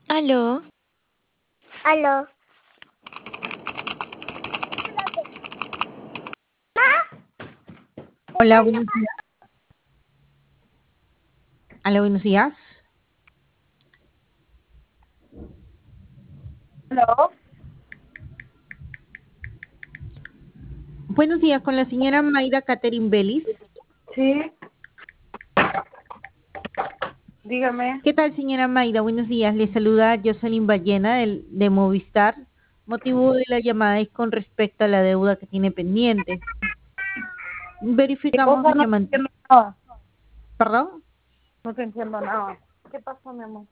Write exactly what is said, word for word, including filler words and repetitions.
Aló. Aló. Hola, buenos días. Hola, buenos días. Aló. Buenos días, con la señora Mayra Catherine Vélez. Sí. Dígame. ¿Qué tal, señora Mayra? Buenos días. Le saluda Jocelyn Ballena del- de, Movistar. Motivo de la llamada es con respecto a la deuda que tiene pendiente. ¿Qué Verificamos cosa? de No que te man- entiendo nada. ¿Perdón? No te entiendo nada. ¿Qué pasó, mi amor?